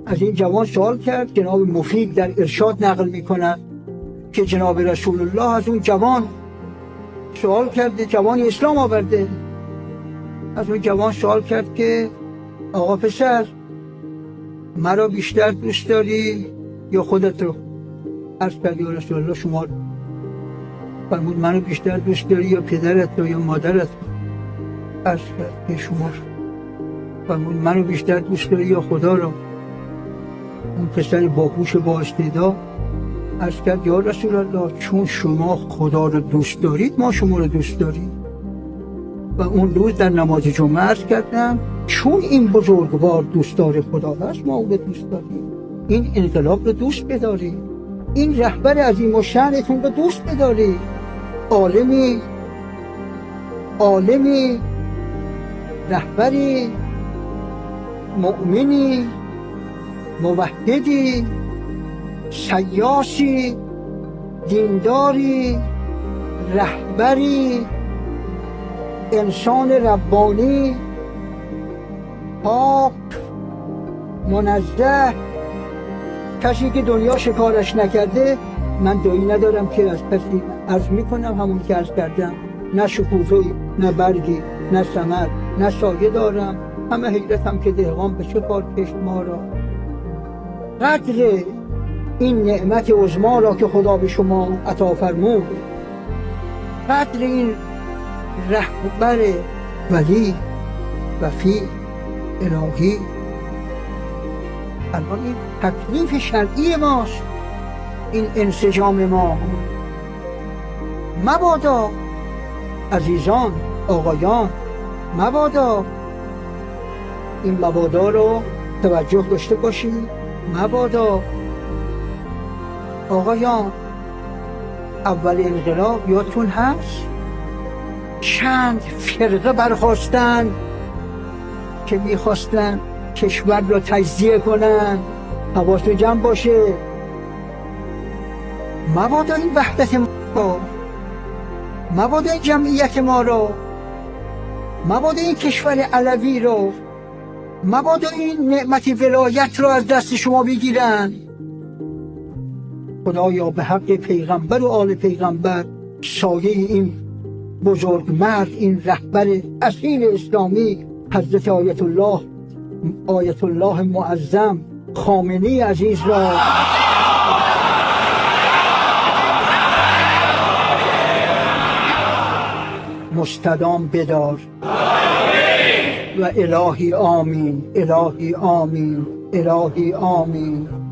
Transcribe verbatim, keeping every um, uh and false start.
از این جوان سوال کرد. جناب مفید در ارشاد نقل میکنند که جناب رسول الله از اون جوان سوال کرده، جوان اسلام آورده، از اون جوان سوال کرد که آقا پسر، مرا بیشتر دوست داری یا خودت رو؟ عرض کرد یا رسول الله شما رو. فرمود منو بیشتر دوست داری یا پدرت رو یا مادرت رو؟ عرض کرد که شما رو. فرمود منو بیشتر دوست داری یا خدا رو؟ اون پسر باهوش با استعداد عرض کرد یا رسول الله چون شما خدا رو دوست دارید ما شما رو دوست داریم. و اون روز در نماز جمعه عرض کردم چون این بزرگوار دوستدار خدا هست ما اون رو دوست داریم. این انقلاب رو دوست بدارید، این رهبر عظیم الشأنتون رو دوست بدارید. عالمی عالمی رهبری مؤمنی موحدی سیاسی دینداری رهبری انسان ربانی پاک منزه، کسی که دنیا شکارش نکرده. من دایی ندارم که از کسی عرض میکنم همون که عرض کردم، نه شکوفه‌ای نه برگی نه ثمر نه سایه دارم. همه حیرتم که دهقان به چه کار کشت ما را. قدر این نعمت عظما را که خدا به شما عطا فرمود، قدر این رهبر ولی وفی الهی، الان این تکلیف شرعی ماست، این انسجام ما. مبادا عزیزان آقایان، مبادا این مبادا رو توجه داشته باشید. مبادا آقایان، اول انقلاب یادتون هست چند فرقه برخاستن که میخواستن کشور را تجزیه کنن. حواستون جمع باشه. مبادا این وحدت ما را، مبادا این جمعیت ما را، مبادا این کشور علوی را، مبادا این نعمت ولایت را از دست شما بگیرن. خدایا به حق پیغمبر و آل پیغمبر سایه این بزرگ مرد، این رهبر اصیل اسلامی حضرت آیت الله آیت الله معظم خامنه‌ای عزیز را مستدام بدار. و الهی آمین، الهی آمین، الهی آمین.